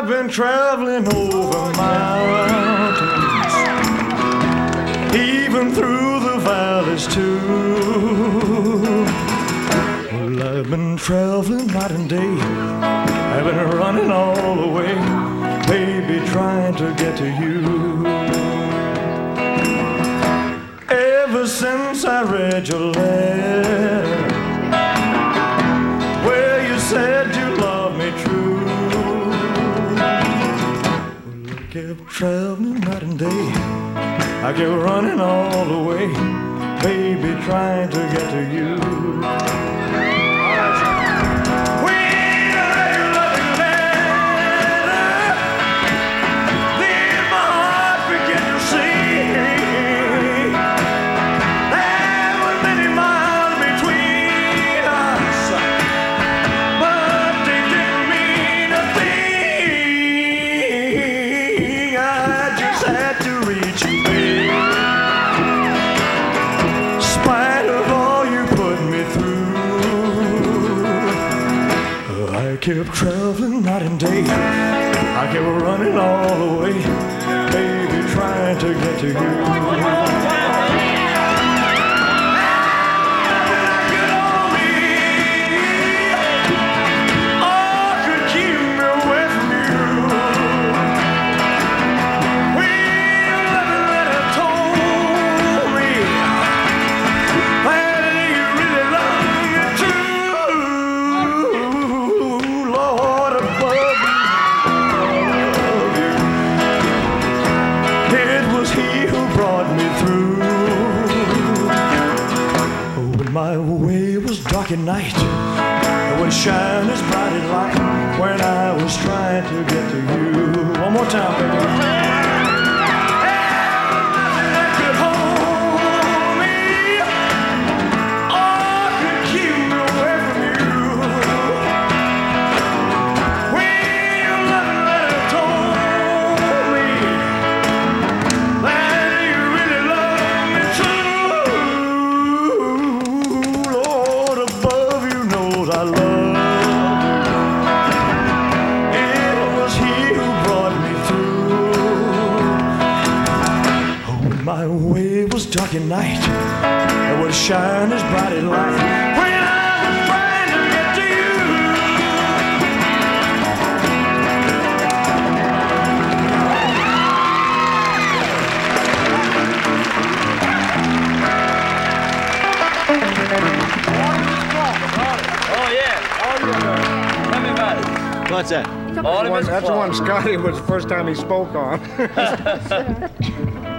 I've been traveling over mountains, even through the valleys too. Well, I've been traveling night and day, I've been running all the way, baby, trying to get to you. Ever since I read your letter, where you said you loved me true, well, I kept traveling night and day, I kept running all the way, baby, trying to get to you. I kept traveling night and day, I kept running all the way, baby, trying to get to you. My way was dark at night, it would shine as bright as light when I was trying to get to you. One more time, baby. My way was dark at night, it would shine as bright as light when I was trying to get to you. Oh yeah, tell me about it. What's that? That's the one Scotty was the first time he spoke on.